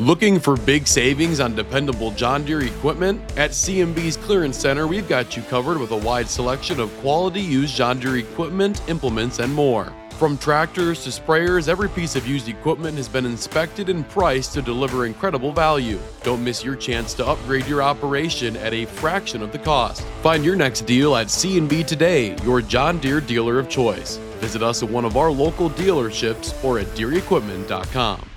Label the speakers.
Speaker 1: Looking for big savings on dependable John Deere equipment? At C&B's Clearance Center, we've got you covered with a wide selection of quality used John Deere equipment, implements, and more. From tractors to sprayers, every piece of used equipment has been inspected and priced to deliver incredible value. Don't miss your chance to upgrade your operation at a fraction of the cost. Find your next deal at C&B today, your John Deere dealer of choice. Visit us at one of our local dealerships or at DeereEquipment.com.